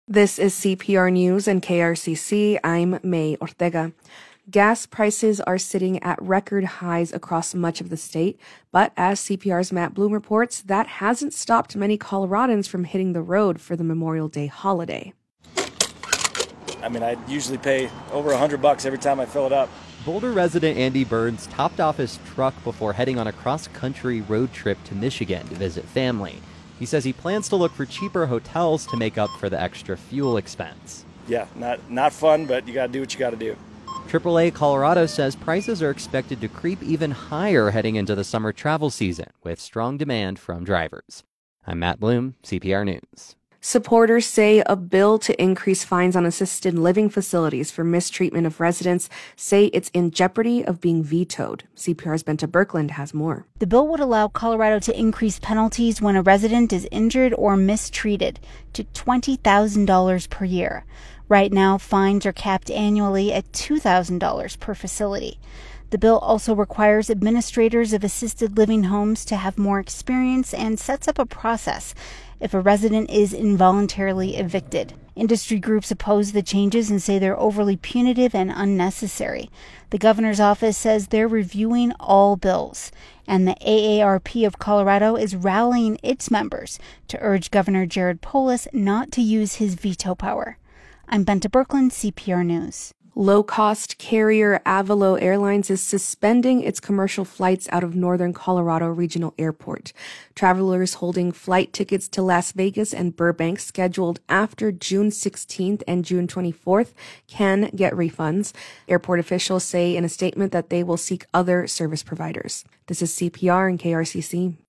This is CPR News and KRCC. I'm May Ortega. Gas prices are sitting at record highs across much of the state, but as CPR's Matt Bloom reports, that hasn't stopped many Coloradans from hitting the road for the Memorial Day holiday. I usually pay over $100 every time I fill it up. Boulder resident Andy Burns topped off his truck before heading on a cross-country road trip to Michigan to visit family. He says he plans to look for cheaper hotels to make up for the extra fuel expense. Yeah, not fun, but you got to do what you got to do. AAA Colorado says prices are expected to creep even higher heading into the summer travel season, with strong demand from drivers. I'm Matt Bloom, CPR News. Supporters say a bill to increase fines on assisted living facilities for mistreatment of residents say it's in jeopardy of being vetoed. CPR's Benta Birkeland has more. The bill would allow Colorado to increase penalties when a resident is injured or mistreated to $20,000 per year. Right now, fines are capped annually at $2,000 per facility. The bill also requires administrators of assisted living homes to have more experience and sets up a process if a resident is involuntarily evicted. Industry groups oppose the changes and say they're overly punitive and unnecessary. The governor's office says they're reviewing all bills, and the AARP of Colorado is rallying its members to urge Governor Jared Polis not to use his veto power. I'm Benta Birkeland, CPR News. Low-cost carrier Avalo Airlines is suspending its commercial flights out of Northern Colorado Regional Airport. Travelers holding flight tickets to Las Vegas and Burbank scheduled after June 16th and June 24th can get refunds. Airport officials say in a statement that they will seek other service providers. This is CPR and KRCC.